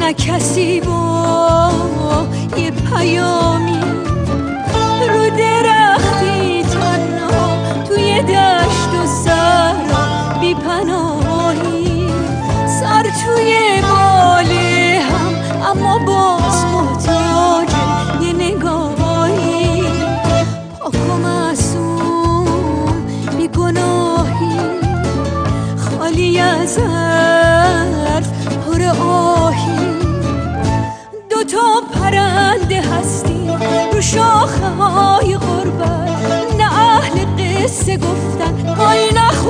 نه کسی با یه پیامی رو درختی تنها توی دشت و صحرا بی پناهی، سر توی باله هم اما باز محتاج یه نگاهی، پاک و معصوم بی گناهی، خالی از حرف پر آهی. دوتا پرنده هستی رو شاخه های غربت، نه اهل قصه گفتن پای نخور